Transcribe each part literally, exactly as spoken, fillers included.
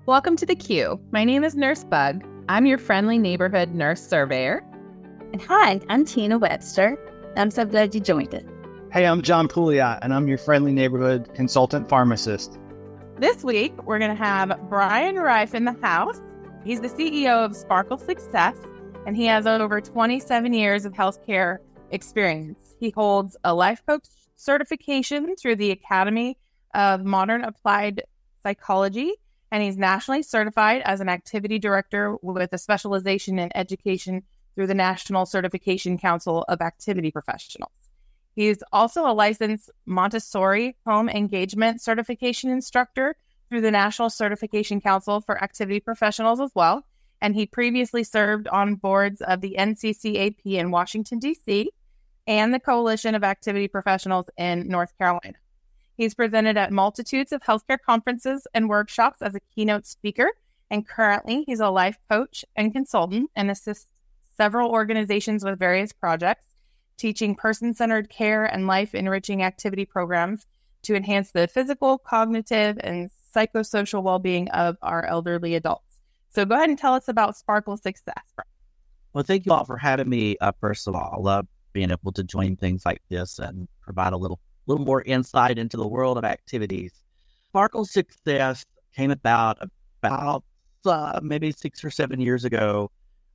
Welcome to the Q. My name is Nurse Bug. I'm your friendly neighborhood nurse surveyor. And hi, I'm Tina Webster. I'm so glad you joined us. Hey, I'm John Pouliot, and I'm your friendly neighborhood consultant pharmacist. This week, we're going to have Brian Reif in the house. He's the C E O of Sparkle Success, and he has over twenty-seven years of healthcare experience. He holds a life coach certification through the Academy of Modern Applied Psychology, and he's nationally certified as an activity director with a specialization in education through the National Certification Council of Activity Professionals. He's also a licensed Montessori home engagement certification instructor through the National Certification Council for Activity Professionals as well. And he previously served on boards of the N C C A P in Washington, D C, and the Coalition of Activity Professionals in North Carolina. He's presented at multitudes of healthcare conferences and workshops as a keynote speaker, and currently he's a life coach and consultant and assists several organizations with various projects, teaching person-centered care and life-enriching activity programs to enhance the physical, cognitive, and psychosocial well-being of our elderly adults. So go ahead and tell us about Sparkle Success. Well, thank you all for having me. Uh, first of all, I love being able to join things like this and provide a little little more insight into the world of activities. Sparkle Success came about about uh, maybe six or seven years ago.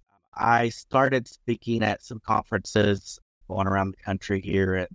I started speaking at some conferences going around the country here. And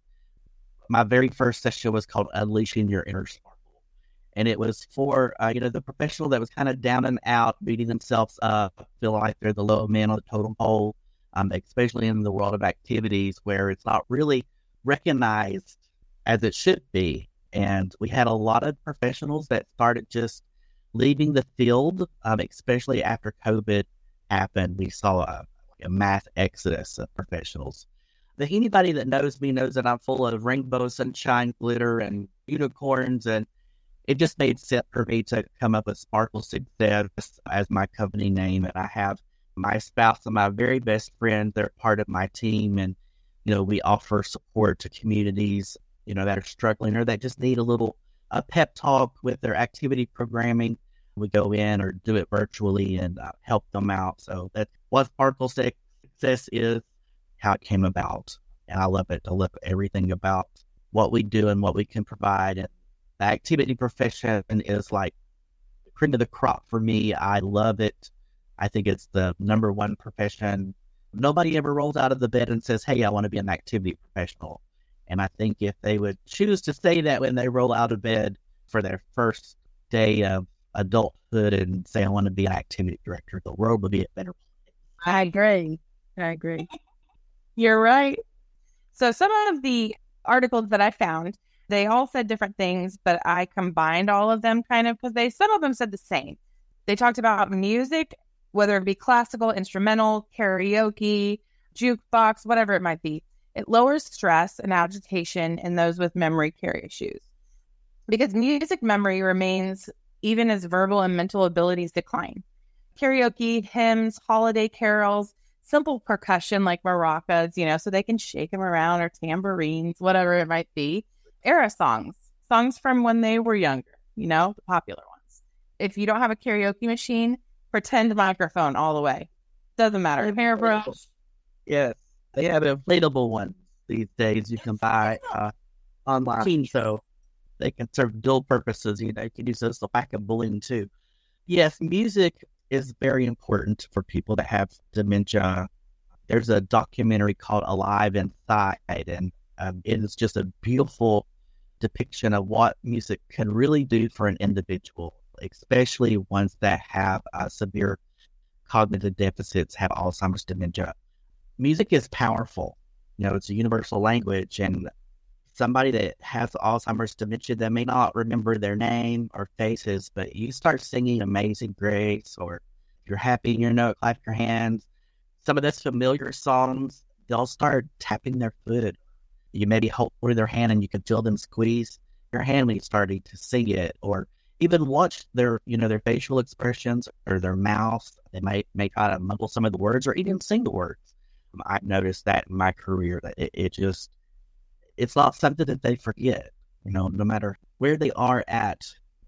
my very first session was called Unleashing Your Inner Sparkle. And it was for, uh, you know, the professional that was kind of down and out, beating themselves up, feel like they're the low man on the totem pole, um, especially in the world of activities where it's not really recognized as it should be. And we had a lot of professionals that started just leaving the field, um, especially after COVID happened. We saw a, a mass exodus of professionals. But anybody that knows me knows that I'm full of rainbow, sunshine, glitter, and unicorns, and it just made sense for me to come up with Sparkle Success as my company name. And I have my spouse and my very best friends. They're part of my team, and you know we offer support to communities you know, that are struggling or that just need a little a pep talk with their activity programming. We go in or do it virtually and uh, help them out. So that's what Sparkle Success is, how it came about. And I love it. I love everything about what we do and what we can provide. And the activity profession is like the cream of the crop for me. I love it. I think it's the number one profession. Nobody ever rolls out of the bed and says, hey, I want to be an activity professional. And I think if they would choose to say that when they roll out of bed for their first day of adulthood and say, I want to be an activity director, the world would be a better place. I agree. I agree. You're right. So some of the articles that I found, they all said different things, but I combined all of them kind of because they some of them said the same. They talked about music, whether it be classical, instrumental, karaoke, jukebox, whatever it might be. It lowers stress and agitation in those with memory care issues because music memory remains even as verbal and mental abilities decline. Karaoke, hymns, holiday carols, simple percussion like maracas, you know, so they can shake them around, or tambourines, whatever it might be. Era songs, songs from when they were younger, you know, the popular ones. If you don't have a karaoke machine, pretend microphone all the way. Doesn't matter. Hairbrush. Yes. They have inflatable ones these days you can buy uh, online, so they can serve dual purposes. You know, you can use those to whack a balloon too. Yes, music is very important for people that have dementia. There's a documentary called Alive Inside, and um, it is just a beautiful depiction of what music can really do for an individual, especially ones that have uh, severe cognitive deficits, have Alzheimer's, dementia. Music is powerful. You know, it's a universal language, and somebody that has Alzheimer's, dementia, that may not remember their name or faces, but you start singing Amazing Grace, or if you're happy in your note, clap your hands. Some of those familiar songs, they'll start tapping their foot. You maybe hold their hand and you can feel them squeeze your hand when you're starting to sing it, or even watch their, you know, their facial expressions or their mouth. They might may try to mumble some of the words or even sing the words. I've noticed that in my career, that it, it just, it's not something that they forget, you know, no matter where they are at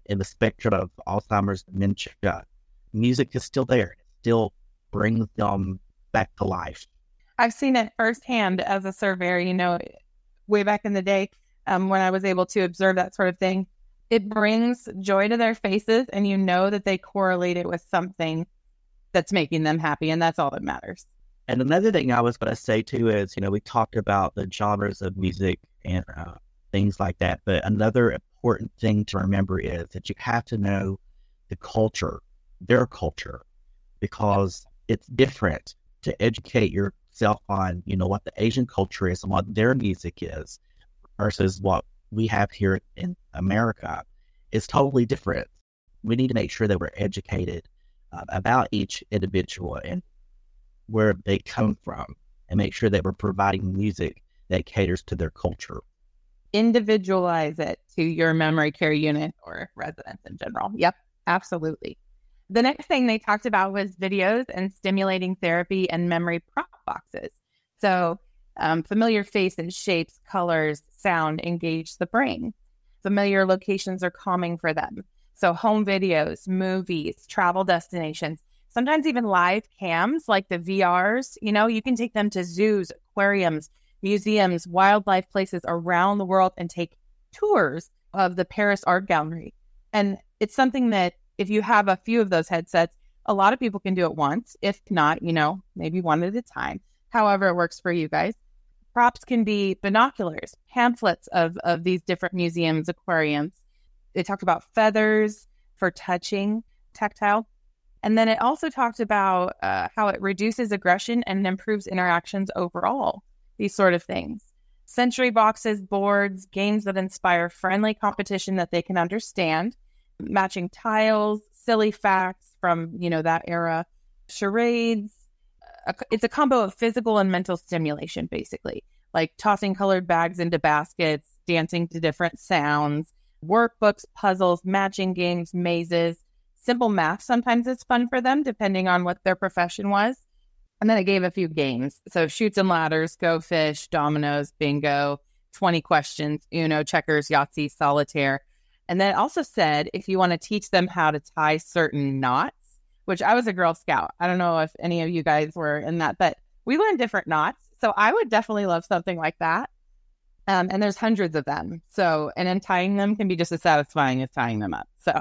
in the spectrum of Alzheimer's, dementia, music is still there. It still brings them back to life. I've seen it firsthand as a surveyor, you know, way back in the day um, when I was able to observe that sort of thing. It brings joy to their faces, and you know that they correlate it with something that's making them happy, and that's all that matters. And another thing I was going to say too is, you know, we talked about the genres of music and uh, things like that, but another important thing to remember is that you have to know the culture, their culture, because it's different to educate yourself on, you know, what the Asian culture is and what their music is versus what we have here in America. It's totally different. We need to make sure that we're educated uh, about each individual and where they come from, and make sure that we're providing music that caters to their culture. Individualize it to your memory care unit or residents in general. Yep, absolutely. The next thing they talked about was videos and stimulating therapy and memory prop boxes. So um, familiar faces, shapes, colors, sound engage the brain. Familiar locations are calming for them. So home videos, movies, travel destinations, sometimes even live cams like the V Rs. You know, you can take them to zoos, aquariums, museums, wildlife places around the world and take tours of the Paris Art Gallery. And it's something that if you have a few of those headsets, a lot of people can do it once. If not, you know, maybe one at a time. However it works for you guys. Props can be binoculars, pamphlets of, of these different museums, aquariums. They talked about feathers for touching, tactile. And then it also talked about uh, how it reduces aggression and improves interactions overall, these sort of things. Sensory boxes, boards, games that inspire friendly competition that they can understand, matching tiles, silly facts from, you know, that era, charades. It's a combo of physical and mental stimulation, basically, like tossing colored bags into baskets, dancing to different sounds, workbooks, puzzles, matching games, mazes, simple math. Sometimes it's fun for them, depending on what their profession was. And then it gave a few games. So shoots and ladders, go fish, dominoes, bingo, twenty questions, Uno, checkers, Yahtzee, solitaire. And then it also said, if you want to teach them how to tie certain knots, which I was a Girl Scout. I don't know if any of you guys were in that, but we learned different knots. So I would definitely love something like that. Um, and there's hundreds of them. So, and then tying them can be just as satisfying as tying them up. So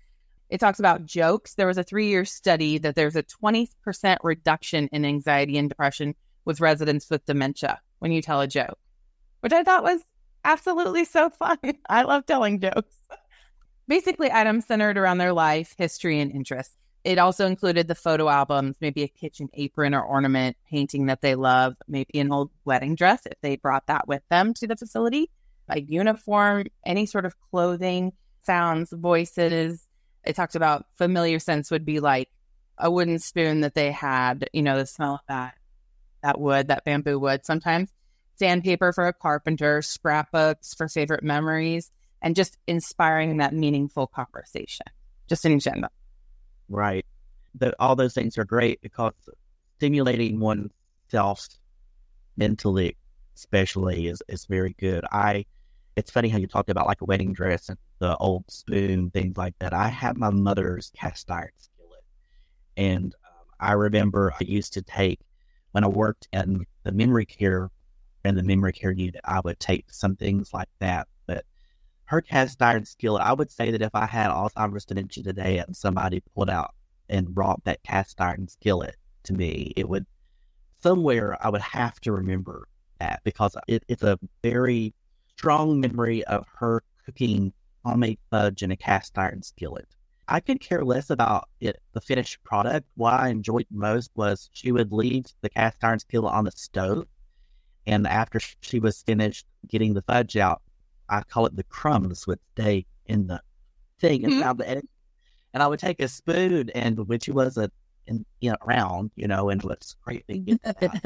it talks about jokes. There was a three-year study that there's a twenty percent reduction in anxiety and depression with residents with dementia when you tell a joke, which I thought was absolutely so fun. I love telling jokes. Basically, items centered around their life, history, and interests. It also included the photo albums, maybe a kitchen apron or ornament, painting that they love, maybe an old wedding dress if they brought that with them to the facility, a uniform, any sort of clothing, sounds, voices. It talked about familiar scents would be like a wooden spoon that they had, you know, the smell of that, that wood, that bamboo wood sometimes, sandpaper for a carpenter, scrapbooks for favorite memories, and just inspiring that meaningful conversation, just in general. Right. The, all those things are great because stimulating oneself mentally, especially, is, is very good. I, it's funny how you talked about like a wedding dress and the old spoon, things like that. I had my mother's cast iron skillet. And um, I remember I used to take, when I worked in the memory care, in the memory care unit, I would take some things like that. But her cast iron skillet, I would say that if I had Alzheimer's dementia today and somebody pulled out and brought that cast iron skillet to me, it would, somewhere I would have to remember that because it, it's a very strong memory of her cooking homemade fudge in a cast iron skillet. I could care less about it, the finished product. What I enjoyed most was she would leave the cast iron skillet on the stove, and after she was finished getting the fudge out, I call it the crumbs would stay in the thing and mm-hmm. the and I would take a spoon and which wasn't in, you know, around, you know, and was scraping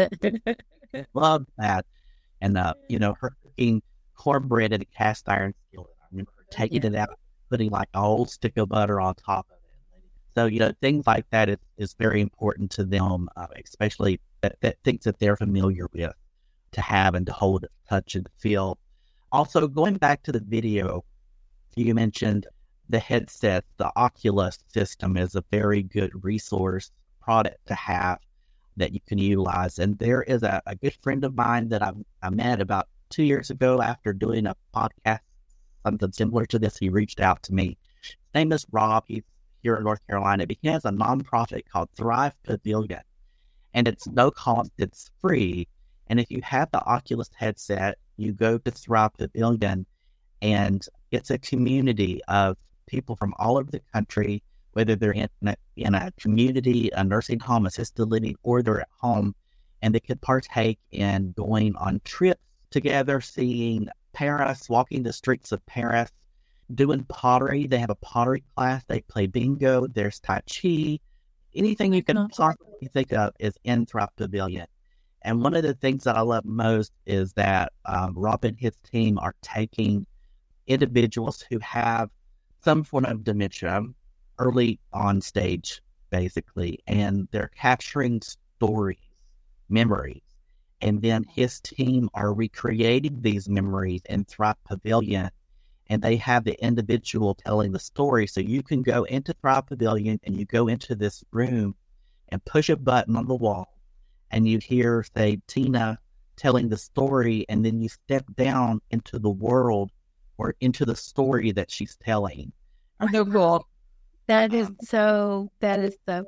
it. Love that. And uh, you know, her cooking cornbread in a cast iron skillet. I remember her taking yeah. it out, putting like a whole stick of butter on top of it. So, you know, things like that is, is very important to them, uh, especially that, that things that they're familiar with, to have and to hold, touch, and feel. Also, going back to the video, you mentioned the headset, the Oculus system is a very good resource product to have that you can utilize. And there is a, a good friend of mine that I, I met about two years ago after doing a podcast, something similar to this. He reached out to me. His name is Rob. He's here in North Carolina. But he has a nonprofit called Thrive Pavilion, and it's no cost. It's free. And if you have the Oculus headset, you go to Thrive Pavilion, and it's a community of people from all over the country, whether they're in a, in a community, a nursing home, assisted living, or they're at home, and they could partake in going on trips together, seeing Paris, walking the streets of Paris, doing pottery. They have a pottery class. They play bingo. There's Tai Chi. Anything you can possibly think of is in Thrive Pavilion. And one of the things that I love most is that um, Rob and his team are taking individuals who have some form of dementia early on stage, basically, and they're capturing stories, memories. And then his team are recreating these memories in Thrive Pavilion, and they have the individual telling the story. So you can go into Thrive Pavilion and you go into this room and push a button on the wall, and you hear, say, Tina telling the story, and then you step down into the world or into the story that she's telling. So cool. That is so, that is so.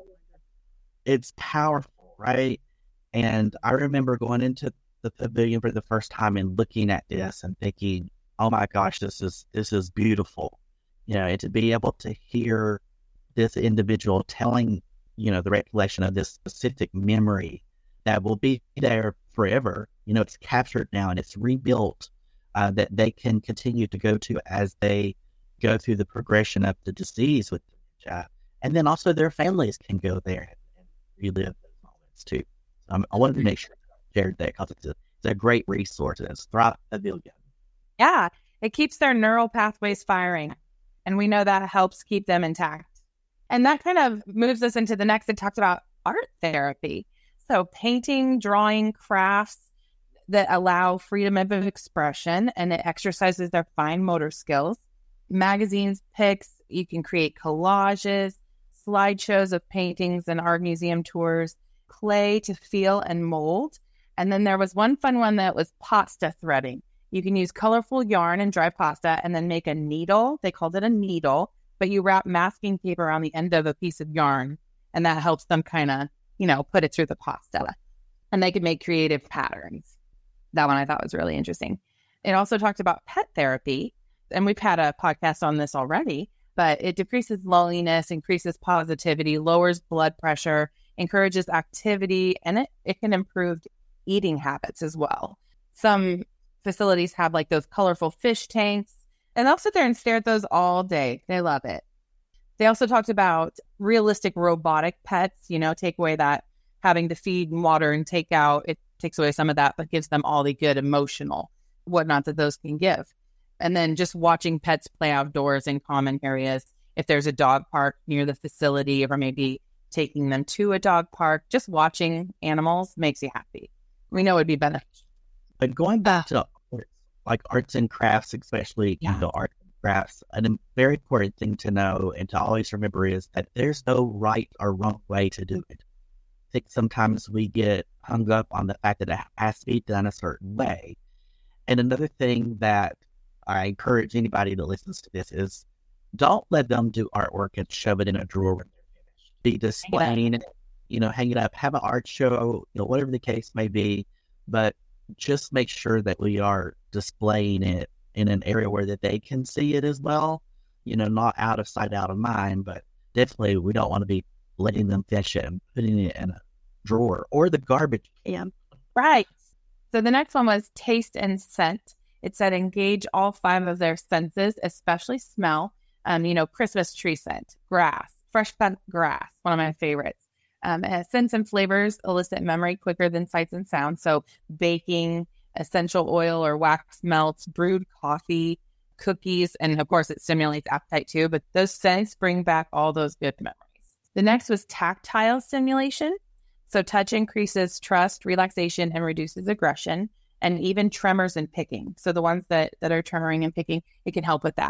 It's powerful, right? And I remember going into the pavilion for the first time and looking at this and thinking, oh my gosh, this is, this is beautiful. You know, and to be able to hear this individual telling, you know, the recollection of this specific memory that will be there forever. You know, it's captured now and it's rebuilt, uh, that they can continue to go to as they go through the progression of the disease with dementia. And then also their families can go there and relive those moments too. So um, I wanted to make sure I shared that because it's a, it's a great resource. And it's Thrive Pavilion. Yeah, it keeps their neural pathways firing, and we know that helps keep them intact. And that kind of moves us into the next. It talks about art therapy. So painting, drawing, crafts that allow freedom of expression, and it exercises their fine motor skills. Magazines, pics, you can create collages, slideshows of paintings and art museum tours, clay to feel and mold. And then there was one fun one that was pasta threading. You can use colorful yarn and dry pasta and then make a needle. They called it a needle, but you wrap masking tape around the end of a piece of yarn, and that helps them kind of, you know, put it through the pasta. And they could make creative patterns. That one I thought was really interesting. It also talked about pet therapy, and we've had a podcast on this already, but it decreases loneliness, increases positivity, lowers blood pressure, encourages activity, and it, it can improve eating habits as well. Some facilities have like those colorful fish tanks, and they'll sit there and stare at those all day. They love it. They also talked about realistic robotic pets, you know, take away that having to feed and water and take out. It takes away some of that, but gives them all the good emotional whatnot that those can give. And then just watching pets play outdoors in common areas. If there's a dog park near the facility, or maybe taking them to a dog park, just watching animals makes you happy. We know it'd be beneficial. But going back to like arts and crafts, especially Yeah. you know, arts and crafts, a very important thing to know and to always remember is that there's no right or wrong way to do it. I think sometimes we get hung up on the fact that it has to be done a certain way. And another thing that I encourage anybody that listens to this is don't let them do artwork and shove it in a drawer when they're finished. Be displaying it, you know, hang it up, have an art show, you know, whatever the case may be, but just make sure that we are displaying it in an area where that they can see it as well, you know, not out of sight, out of mind, but definitely we don't want to be letting them finish it and putting it in a drawer or the garbage can. Right. So the next one was taste and scent. It said engage all five of their senses, especially smell. Um, you know, Christmas tree scent, grass, fresh cut grass, one of my favorites. Um, scents and flavors elicit memory quicker than sights and sounds. So baking, essential oil or wax melts, brewed coffee, cookies, and of course it stimulates appetite too. But those scents bring back all those good memories. The next was tactile stimulation. So touch increases trust, relaxation, and reduces aggression, and even tremors and picking. So the ones that, that are tremoring and picking, it can help with that.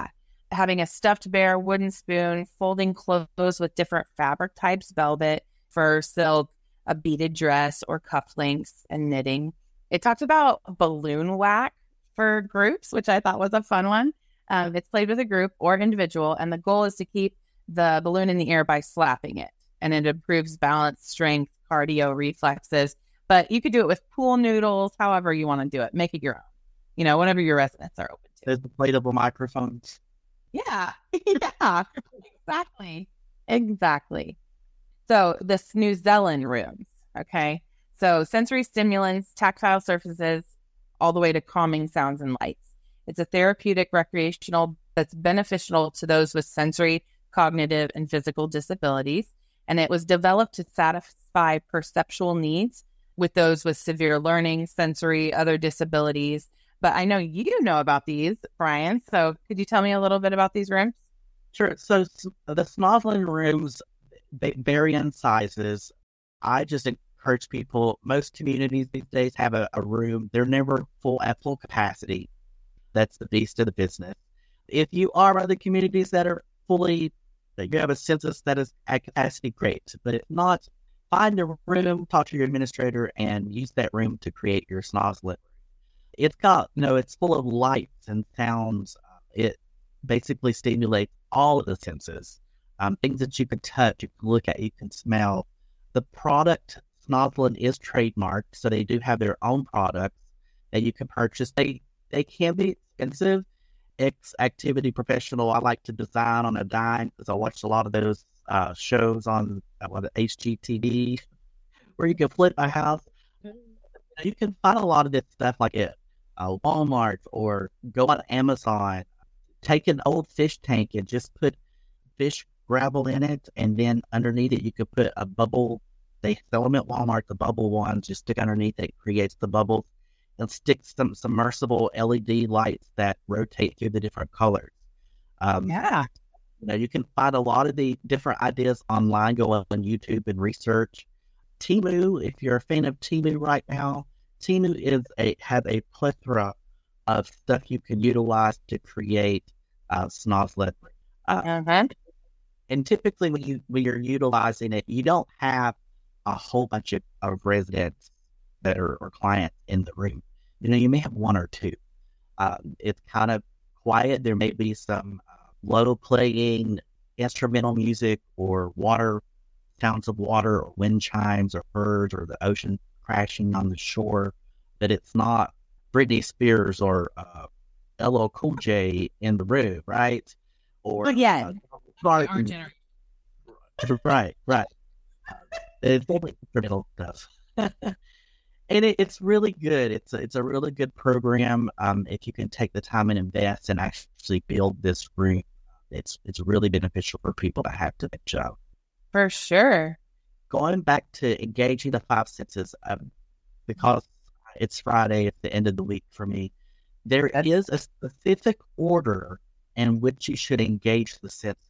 having a stuffed bear, wooden spoon, folding clothes with different fabric types, velvet, fur, silk, a beaded dress, or cufflinks, and knitting. It talked about balloon whack for groups, which I thought was a fun one. Um, it's played with a group or individual, and the goal is to keep the balloon in the air by slapping it. And it improves balance, strength, cardio, reflexes. But you could do it with pool noodles, however you want to do it. Make it your own. You know, whatever your residents are open to. There's inflatable microphones. Yeah. Yeah. Exactly. Exactly. So the Snoozellen rooms. Okay. So sensory stimulants, tactile surfaces, all the way to calming sounds and lights. It's a therapeutic recreational that's beneficial to those with sensory, cognitive, and physical disabilities. And it was developed to satisfy perceptual needs with those with severe learning, sensory, other disabilities. But I know you know about these, Brian. So could you tell me a little bit about these rooms? Sure. So the Snozzling rooms, they vary in sizes. I just encourage people, most communities these days have a, a room. They're never full at full capacity. That's the beast of the business. If you are other communities that are fully, that you have a census that is at capacity, great. But if not, find a room, talk to your administrator, and use that room to create your Snozzling. It's got, you know, it's full of lights and sounds. It basically stimulates all of the senses. Um, things that you can touch, you can look at, you can smell. The product, Snozzling, is trademarked, so they do have their own products that you can purchase. They they can be expensive. Ex-activity professional, I like to design on a dime because I watched a lot of those uh, shows on uh, what, H G T V where you can flip a house. You can find a lot of this stuff like at uh, Walmart, or go on Amazon. Take an old fish tank and just put fish gravel in it, and then underneath it you could put a bubble. They sell them at Walmart, the bubble ones. Just stick underneath it, creates the bubbles, and stick some submersible L E D lights that rotate through the different colors. Um, Yeah. You know, you can find a lot of the different ideas online. Go up on YouTube and research. Temu, if you're a fan of Temu right now, Temu is a has a plethora of stuff you can utilize to create uh, Snozzling. Uh, Uh-huh. and typically, when you when you're utilizing it, you don't have a whole bunch of, of residents that are or clients in the room. You know, you may have one or two. Um, it's kind of quiet. There may be some uh, low playing instrumental music or water sounds of water or wind chimes or birds or the ocean crashing on the shore, but it's not Britney Spears or uh, L L Cool J in the room, right? Or Again, uh, our generation. right, right. It's only instrumental stuff. And it, it's really good. It's a, it's a really good program. Um, if you can take the time and invest and actually build this room, it's it's really beneficial for people to have to job. For sure. Going back to engaging the five senses, um, because it's Friday, it's the end of the week for me, there is a specific order in which you should engage the senses.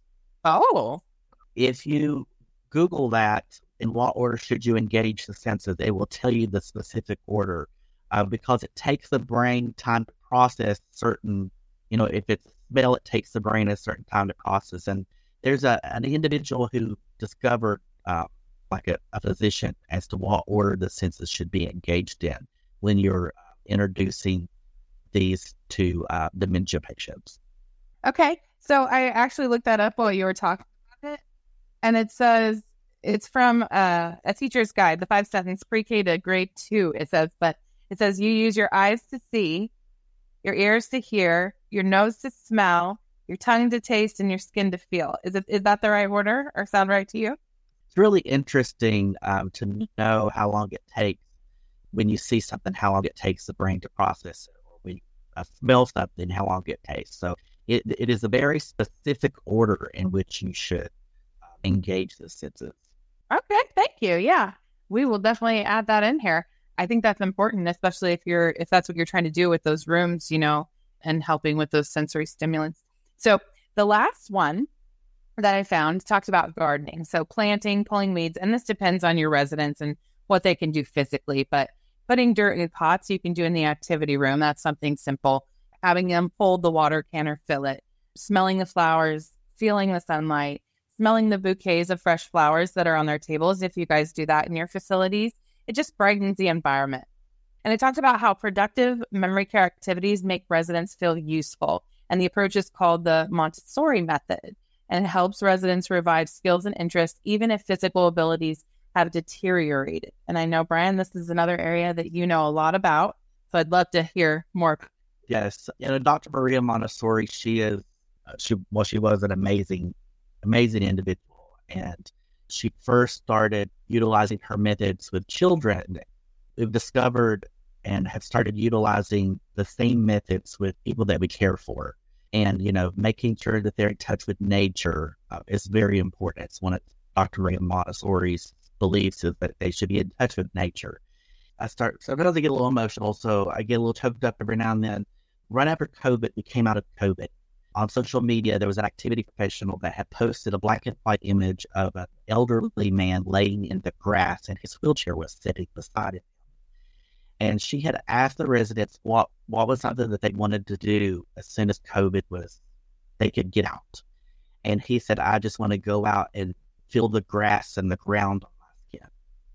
Oh. If you Google that, in what order should you engage the senses, they will tell you the specific order, uh, because it takes the brain time to process certain, you know, if it's smell, it takes the brain a certain time to process. And there's a an individual who discovered, uh, like a, a physician, as to what order the senses should be engaged in when you're uh, introducing these to uh, dementia patients. Okay. So I actually looked that up while you were talking about it. And it says, it's from uh, a teacher's guide, the five sentence pre-K to grade two. It says, but it says you use your eyes to see, your ears to hear, your nose to smell, your tongue to taste, and your skin to feel. Is it is that the right order, or sound right to you? It's really interesting um, to know how long it takes when you see something, how long it takes the brain to process it, or when you uh, smell something, how long it tastes. So it it is a very specific order in which you should uh, engage the senses. Okay, thank you. Yeah, we will definitely add that in here. I think that's important, especially if you're if that's what you're trying to do with those rooms, you know, and helping with those sensory stimulants. So the last one that I found talked about gardening. So planting, pulling weeds, and this depends on your residents and what they can do physically. But putting dirt in pots, you can do in the activity room. That's something simple. Having them hold the water can or fill it. smelling the flowers, feeling the sunlight, smelling the bouquets of fresh flowers that are on their tables. If you guys do that in your facilities, it just brightens the environment. And it talks about how productive memory care activities make residents feel useful. And the approach is called the Montessori method. And it helps residents revive skills and interests, even if physical abilities have deteriorated. And I know, Brian, this is another area that you know a lot about. So I'd love to hear more. Yes. You know, Doctor Maria Montessori, she is, uh, she well, she was an amazing, amazing individual. And she first started utilizing her methods with children. We've discovered and have started utilizing the same methods with people that we care for. And, you know, making sure that they're in touch with nature uh, is very important. It's one of Doctor Maria Montessori's beliefs is that they should be in touch with nature. I start, sometimes I get a little emotional, so I get a little choked up every now and then. Right after COVID, we came out of COVID. On social media, there was an activity professional that had posted a black and white image of an elderly man laying in the grass, and his wheelchair was sitting beside him. And she had asked the residents what, what was something that they wanted to do as soon as COVID was, they could get out. And he said, I just want to go out and feel the grass and the ground on my skin.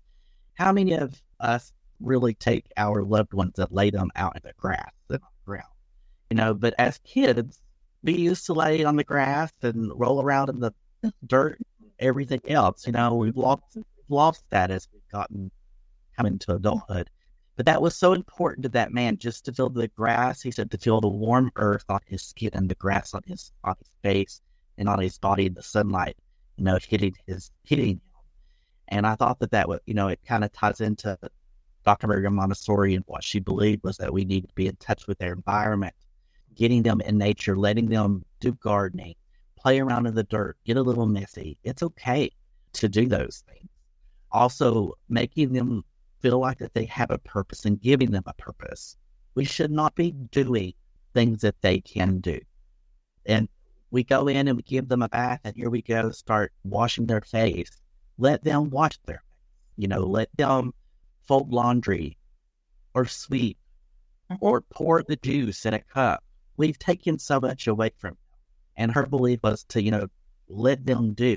How many of us really take our loved ones and lay them out in the grass and on the ground? You know, but as kids, we used to lay on the grass and roll around in the dirt, everything else. You know, we've lost, we've lost that as we've gotten, come into adulthood. But that was so important to that man, just to feel the grass. He said to feel the warm earth on his skin and the grass on his on his face and on his body, the sunlight, you know, hitting his hitting him. And I thought that that would, you know, it kind of ties into Doctor Maria Montessori and what she believed was that we need to be in touch with their environment, getting them in nature, letting them do gardening, play around in the dirt, get a little messy. It's okay to do those things. Also, making them feel like that they have a purpose and giving them a purpose. We should not be doing things that they can do. And we go in and we give them a bath, and here we go, start washing their face. Let them wash their face. You know, let them fold laundry or sweep or pour the juice in a cup. We've taken so much away from them. And her belief was to, you know, let them do.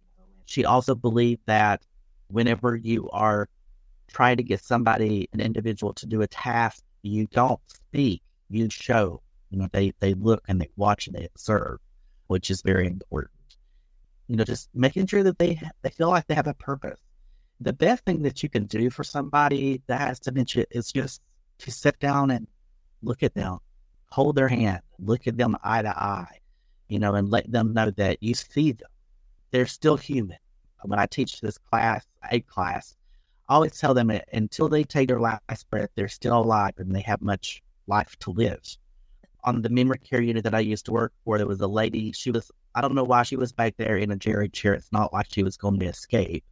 She also believed that whenever you are trying to get somebody, an individual, to do a task, you don't speak, you show. You know, they, they look and they watch and they observe, which is very important. You know, just making sure that they they feel like they have a purpose. The best thing that you can do for somebody that has dementia is just to sit down and look at them, hold their hand, look at them eye to eye, you know, and let them know that you see them. They're still human. When I teach this class, a class, I always tell them that until they take their last breath, they're still alive and they have much life to live. On the memory care unit that I used to work for, there was a lady, she was, I don't know why she was back there in a jerry chair. It's not like she was going to escape.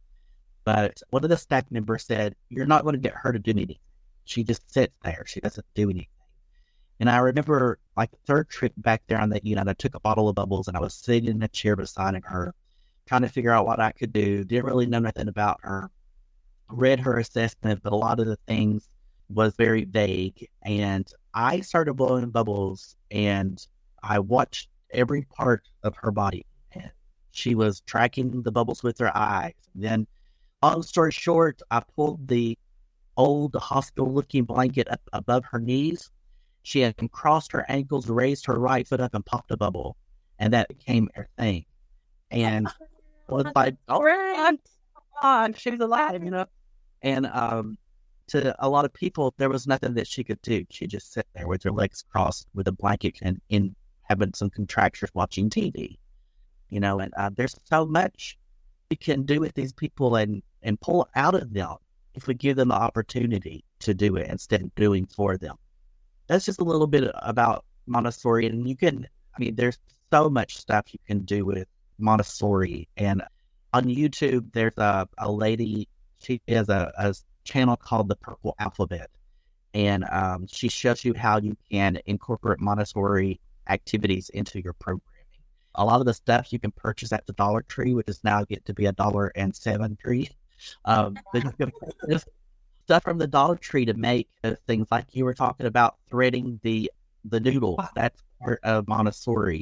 But one of the staff members said, you're not going to get her to do anything. She just sits there. She doesn't do anything. And I remember, like, the third trip back there on that unit, I took a bottle of bubbles and I was sitting in a chair beside her, trying to figure out what I could do. Didn't really know nothing about her. Read her assessment, but a lot of the things was very vague. And I started blowing bubbles and I watched every part of her body. And she was tracking the bubbles with her eyes. Then, long story short, I pulled the old hospital-looking blanket up above her knees. She had crossed her ankles, raised her right foot up, and popped a bubble. And that became her thing. And was like, oh, God, she was alive, you know? And um, to a lot of people, there was nothing that she could do. She just sat there with her legs crossed with a blanket and in having some contractures watching T V, you know, and uh, there's so much we can do with these people and, and pull out of them if we give them the opportunity to do it instead of doing for them. That's just a little bit about Montessori. And you can, I mean, there's so much stuff you can do with Montessori. And on YouTube, there's a, a lady, she has a, a channel called The Purple Alphabet. And um, she shows you how you can incorporate Montessori activities into your programming. A lot of the stuff you can purchase at the Dollar Tree, which is now get to be a dollar and seven tree. Um, but you can purchase stuff from the Dollar Tree to make uh, things like you were talking about, threading the the noodles. That's part of Montessori.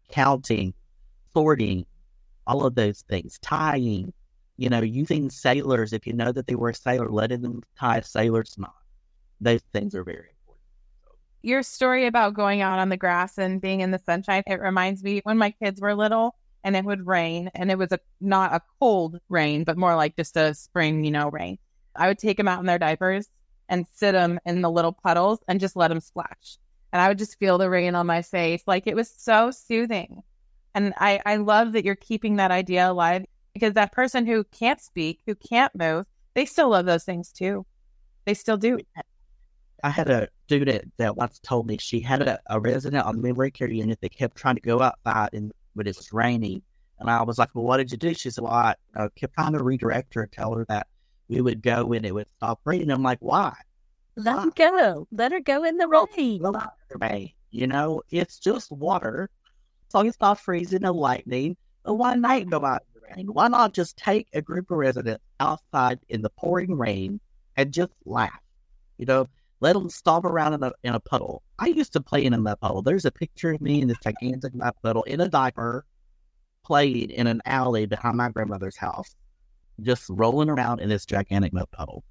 counting, sorting, all of those things, tying, you know, using sailors. If you know that they were a sailor, letting them tie a sailor's knot. Those things are very important. Your story about going out on the grass and being in the sunshine, it reminds me when my kids were little and it would rain, and it was a not a cold rain, but more like just a spring, you know, rain. I would take them out in their diapers and sit them in the little puddles and just let them splash. And I would just feel the rain on my face. Like, it was so soothing. And I, I love that you're keeping that idea alive, because that person who can't speak, who can't move, they still love those things too. They still do. I had a student that once told me she had a, a resident on the memory care unit that kept trying to go outside and when it was raining. And I was like, well, what did you do? She said, well, I uh, kept trying to redirect her and tell her that we would go when it would stop raining. I'm like, why? Let her go. Let her go in the rain. Well, rain. You know, it's just water. As long as it's not freezing or lightning, but why not go out in the rain? Why not just take a group of residents outside in the pouring rain and just laugh? You know, let them stomp around in a, in a puddle. I used to play in a mud puddle. There's a picture of me in this gigantic mud puddle in a diaper playing in an alley behind my grandmother's house, just rolling around in this gigantic mud puddle.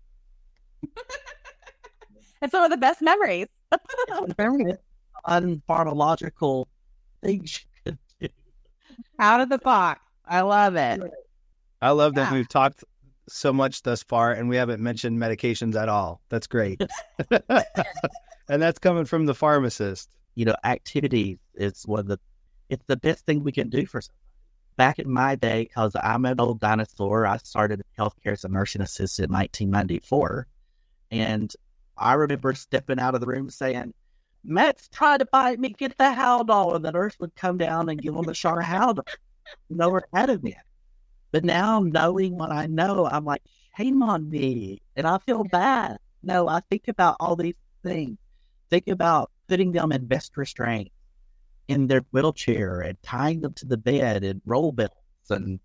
It's some of the best memories. Unpharmacological things you could do. Out of the box. I love it. I love that Yeah. we've talked so much thus far and we haven't mentioned medications at all. That's great. And that's coming from the pharmacist. You know, activities is one of the, it's the best thing we can do for somebody. Back in my day, because I'm an old dinosaur, I started in healthcare as a nursing assistant in nineteen ninety-four. And I remember stepping out of the room saying, Matt's trying to bite me, get the Haldol. And the nurse would come down and give him a shot of Haldol. No one had it yet. But now, knowing what I know, I'm like, shame on me. And I feel bad. No, I think about all these things. Think about putting them in vest restraints in their wheelchair and tying them to the bed and roll belts and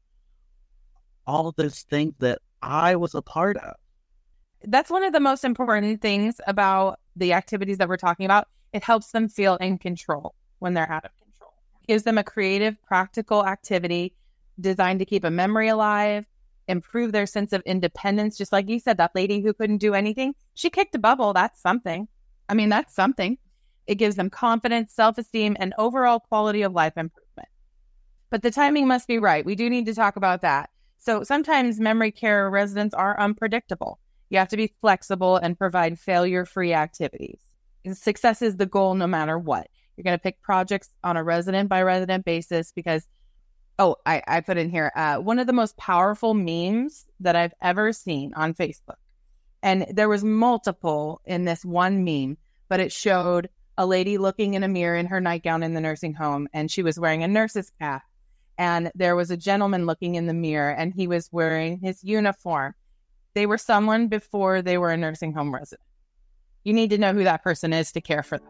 all of those things that I was a part of. That's one of the most important things about the activities that we're talking about. It helps them feel in control when they're out of control. It gives them a creative, practical activity designed to keep a memory alive, improve their sense of independence. Just like you said, that lady who couldn't do anything, she kicked a bubble. That's something. I mean, that's something. It gives them confidence, self-esteem, and overall quality of life improvement. But the timing must be right. We do need to talk about that. So sometimes memory care residents are unpredictable. You have to be flexible and provide failure-free activities. Success is the goal no matter what. You're going to pick projects on a resident-by-resident basis because, oh, I, I put in here, uh, one of the most powerful memes that I've ever seen on Facebook. And there was multiple in this one meme, but it showed a lady looking in a mirror in her nightgown in the nursing home, and she was wearing a nurse's cap. And there was a gentleman looking in the mirror, and he was wearing his uniform. They were someone before they were a nursing home resident. You need to know who that person is to care for them.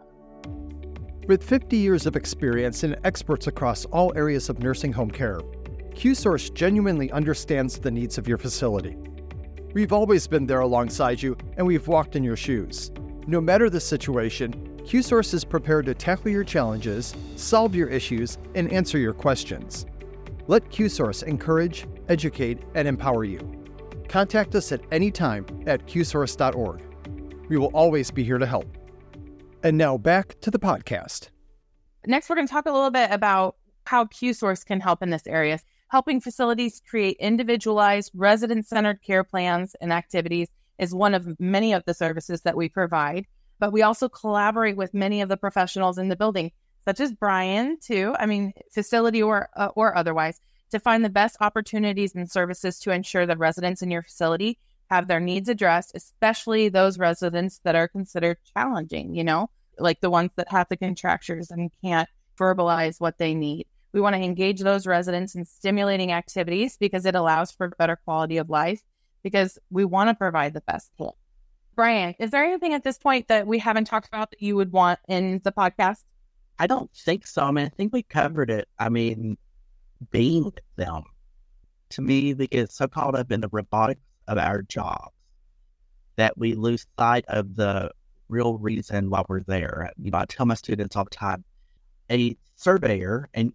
With fifty years of experience and experts across all areas of nursing home care, QSource genuinely understands the needs of your facility. We've always been there alongside you, and we've walked in your shoes. No matter the situation, QSource is prepared to tackle your challenges, solve your issues, and answer your questions. Let QSource encourage, educate, and empower you. Contact us at any time at q source dot org. We will always be here to help. And now back to the podcast. Next, we're going to talk a little bit about how QSource can help in this area, helping facilities create individualized, resident-centered care plans and activities is one of many of the services that we provide. But we also collaborate with many of the professionals in the building, such as Brian, too, I mean, facility or uh, or otherwise, to find the best opportunities and services to ensure that residents in your facility have their needs addressed, especially those residents that are considered challenging, you know, like the ones that have the contractures and can't verbalize what they need. We want to engage those residents in stimulating activities because it allows for better quality of life, because we want to provide the best care. Brian, is there anything at this point that we haven't talked about that you would want in the podcast? I don't think so. I mean, I think we covered it. I mean, being with them. To me, we get so caught up in the robotics of our jobs that we lose sight of the real reason why we're there. You know, I tell my students all the time, a surveyor, and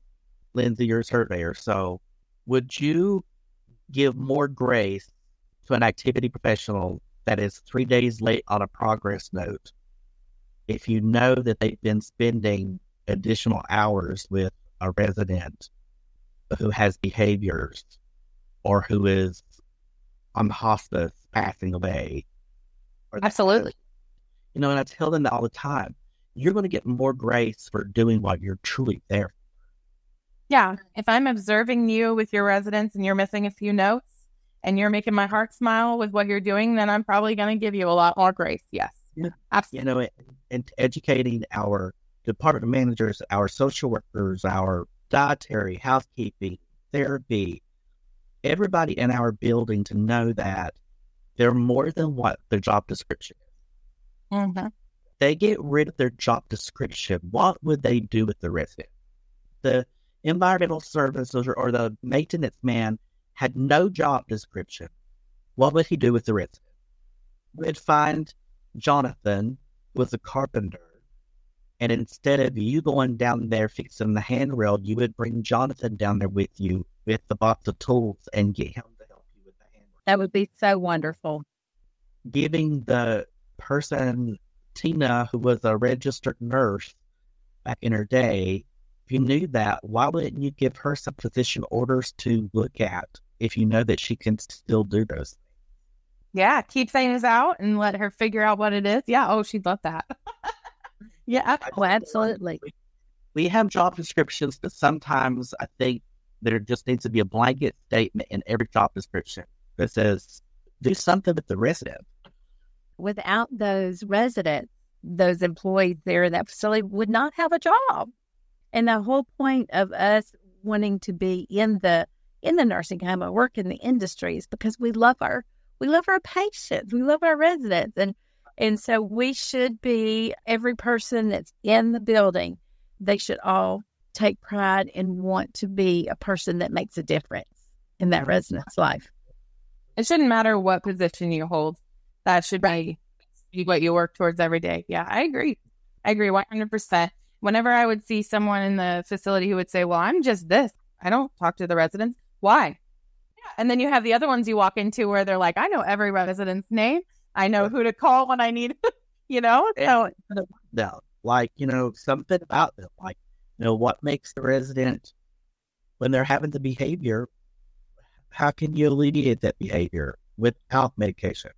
Lindsay, you're a surveyor. So would you give more grace to an activity professional that is three days late on a progress note if you know that they've been spending additional hours with a resident who has behaviors or who is on hospice passing away? Or Absolutely. You know, and I tell them that all the time. You're going to get more grace for doing what you're truly there for. Yeah. If I'm observing you with your residents and you're missing a few notes and you're making my heart smile with what you're doing, then I'm probably going to give you a lot more grace. Yes. Yeah. Absolutely. You know, and educating our department managers, our social workers, our dietary, housekeeping, therapy, everybody in our building to know that they're more than what their job description is. Mm-hmm. They get rid of their job description. What would they do with the resident? The environmental services or, or the maintenance man had no job description. What would he do with the resident? We'd find Jonathan was a carpenter, and instead of you going down there fixing the handrail, you would bring Jonathan down there with you with the box of tools and get him to help you with the handrail. That would be so wonderful. Giving the person, Tina, who was a registered nurse back in her day, if you knew that, why wouldn't you give her some physician orders to look at if you know that she can still do those things? Yeah. Keep things out and let her figure out what it is. Yeah. Oh, she'd love that. Yeah. Oh, absolutely. We, we have job descriptions, but sometimes I think there just needs to be a blanket statement in every job description that says, do something with the resident. Without those residents, those employees there in that facility would not have a job. And the whole point of us wanting to be in the in the nursing home or work in the industry is because we love our we love our patients, we love our residents, and and so we should be, every person that's in the building, they should all take pride and want to be a person that makes a difference in that resident's life. It shouldn't matter what position you hold. That should be, be what you work towards every day. Yeah, I agree. I agree one hundred percent. Whenever I would see someone in the facility who would say, well, I'm just this, I don't talk to the residents. Why? Yeah. And then you have the other ones you walk into where they're like, I know every resident's name. I know who to call when I need, you know? So, no, like, you know, something about them. Like, you know, what makes the resident, when they're having the behavior, how can you alleviate that behavior without medication?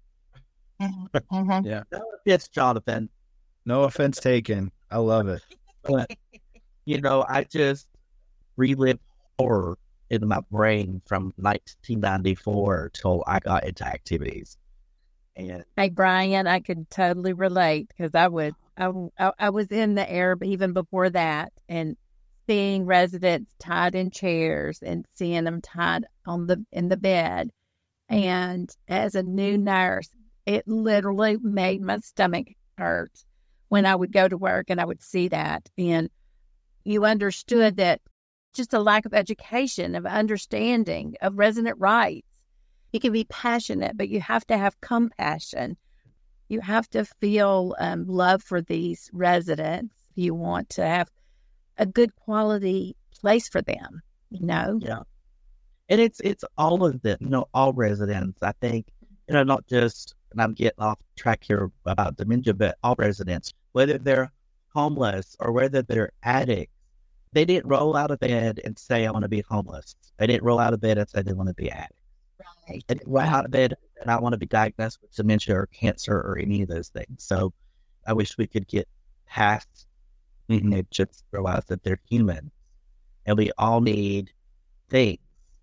mm-hmm. Yeah. No offense, Jonathan. No offense taken. I love it. But, you know, I just relived horror in my brain from nineteen ninety-four till I got into activities. And Hey, Brian, I could totally relate because I would, I, I, I was in the air even before that, and seeing residents tied in chairs and seeing them tied on the in the bed. And as a new nurse, it literally made my stomach hurt when I would go to work and I would see that. And you understood that just a lack of education, of understanding of resident rights. You can be passionate, but you have to have compassion. You have to feel um, love for these residents. You want to have a good quality place for them, you know? yeah. And it's it's all of them, you know, all residents. I think, you know, not just, and I'm getting off track here about dementia, but all residents, whether they're homeless or whether they're addicts, they didn't roll out of bed and say, I want to be homeless. They didn't roll out of bed and say they want to be addicts. Right. They didn't roll out of bed and I want to be diagnosed with dementia or cancer or any of those things. So I wish we could get past mm-hmm. and just realize that they're human and we all need things.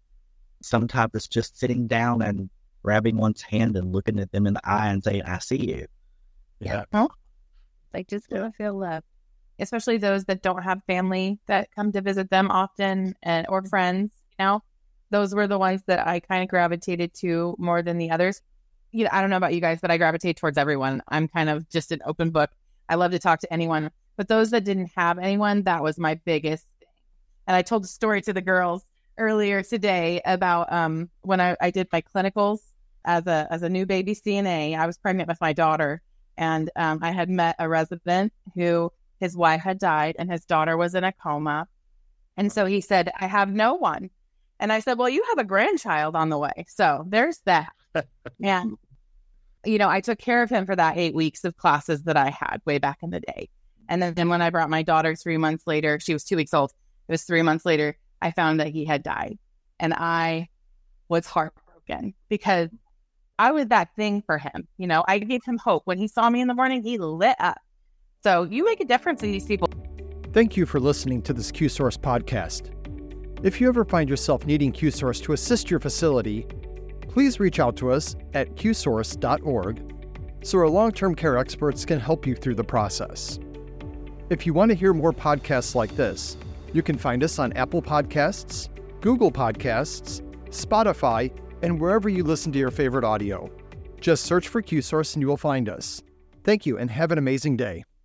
Sometimes it's just sitting down and grabbing one's hand and looking at them in the eye and saying, I see you. Yeah. Huh? They just want to feel love. Especially those that don't have family that come to visit them often, and or friends, you know, those were the ones that I kind of gravitated to more than the others. You know, I don't know about you guys, but I gravitate towards everyone. I'm kind of just an open book. I love to talk to anyone, but those that didn't have anyone, that was my biggest thing. And I told a story to the girls earlier today about um, when I, I did my clinicals as a as a new baby C N A. I was pregnant with my daughter, and um, I had met a resident who his wife had died and his daughter was in a coma. And so he said, I have no one. And I said, well, you have a grandchild on the way. So there's that. And, you know, I took care of him for that eight weeks of classes that I had way back in the day. And then, then when I brought my daughter three months later, she was two weeks old. It was three months later, I found that he had died. And I was heartbroken because I was that thing for him. You know, I gave him hope. When he saw me in the morning, he lit up. So you make a difference in these people. Thank you for listening to this Q-Source podcast. If you ever find yourself needing Q-Source to assist your facility, please reach out to us at q source dot org so our long-term care experts can help you through the process. If you want to hear more podcasts like this, you can find us on Apple Podcasts, Google Podcasts, Spotify, and wherever you listen to your favorite audio. Just search for Q-Source and you will find us. Thank you and have an amazing day.